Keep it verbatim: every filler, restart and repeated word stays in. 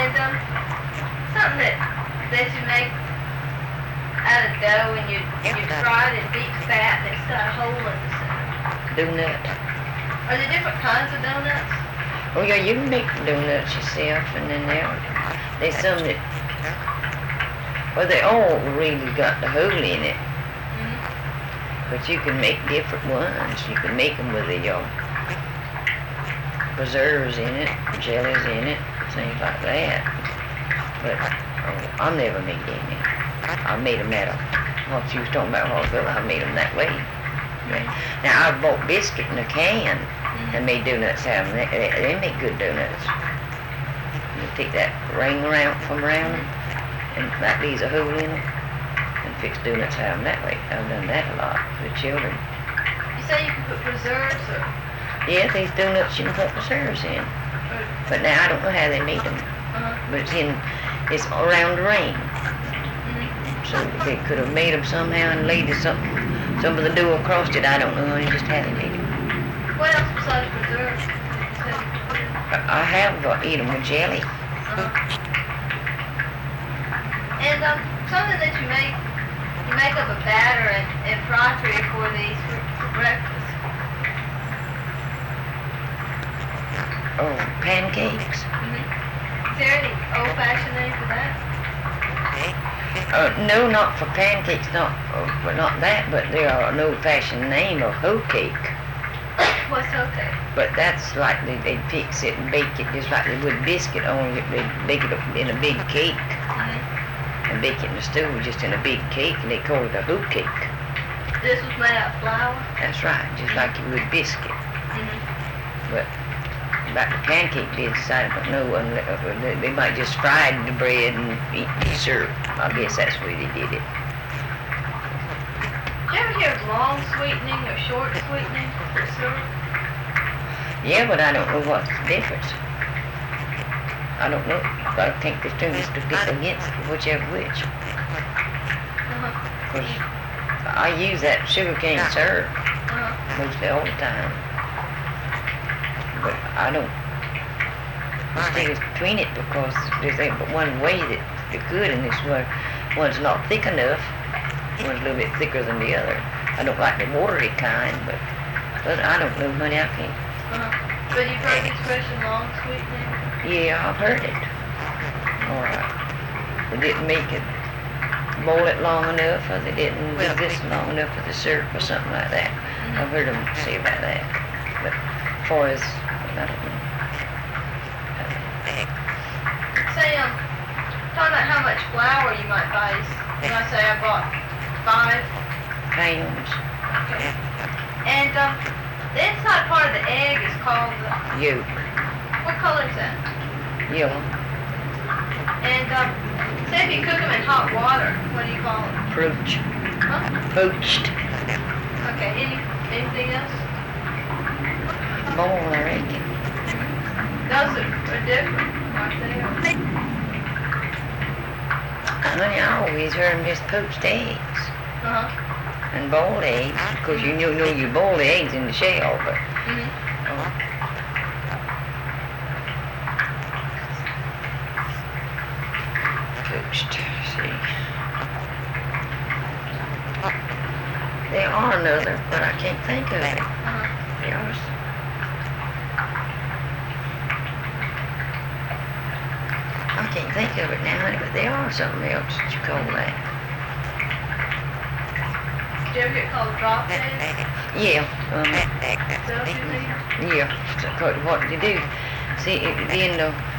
And um, something that that you make out of dough and you you fry it in deep fat and it's got a hole in the center. Donut. Are there different kinds of donuts? Oh yeah, you can make donuts yourself, and then there there's some that, well, they all really got the hole in it. Mm-hmm. But you can make different ones. You can make them with the uh, preserves in it, jellies in it, things like that. But oh, I never made any. I made them out of what you was talking about a while ago. I made them that way. Now I bought biscuit in a can and made donuts out of them. They, they make good donuts. You take that ring around from around them, and that leaves a hole in it, and fix donuts out of them that way. I've done that a lot for the children. You say you can put preserves or? Yeah, these donuts you can put preserves in. But now I don't know how they made them. Uh-huh. But it's in, it's around the ring. Mm-hmm. So they could have made them somehow and laid some, some of the dough across it. I don't know. I just had it made it. What else besides preserves? I have uh, eat them with jelly. Uh-huh. And um, something that you make, you make up a batter and, and fry three or four of these for, for breakfast. Oh, pancakes. Mm-hmm. Is there any old-fashioned name for that? Uh, no, not for pancakes, not, uh, but not that, but there are an old-fashioned name of hoe cake. What's okay? But that's like they, they'd fix it and bake it just like they would biscuit, only they'd bake it up in a big cake. Mm-hmm. And bake it in the stove just in a big cake, and they call it a hoe cake. This was made out of flour? That's right, just like you would biscuit. Mm-hmm. But about the pancake bits, I don't know. unle- uh, They they might just fry the bread and eat the syrup. I guess that's the way they did it. Did you ever hear of long sweetening or short sweetening for syrup? Yeah, but I don't know what's the difference. I don't know. I think the two is to pick against whichever which. Uh-huh. Because I use that sugar cane syrup Uh-huh. mostly all the time. But I don't distinguish between it because there's ain't but one way that they're good, and this one, one's not thick enough. One's a little bit thicker than the other. I don't like the watery kind, but, but I don't know, honey, I can't. Uh-huh. But you've heard the expression long sweetening? Yeah, I've heard it. All right. They didn't make it, boil it long enough, or they didn't do this long enough for the syrup or something like that. I've heard them say about that. But as far as, I don't know. Say, um, talking about how much flour you might buy. You know, say I bought five. Pounds. Okay. And, um, the inside part of the egg is called, the, Yolk. what color is that? Yellow. And, um, say if you cook them in hot water, what do you call them? Poached. Huh? Poached. Okay, any, anything else? Boiled, I reckon. Those are, are different, aren't they? Honey, I always heard them just poached eggs. Uh-huh. And boiled eggs, because you know, know you boil the eggs in the shell, but Mm-hmm. uh, poached, see. They are another, but I can't think of it. Uh-huh. They are. s- I can't think of it now, honey, but they are something else that you call that. Did you ever get called drop egg? Yeah, um, Is that what you mean? yeah, so what what you do, see, it, in the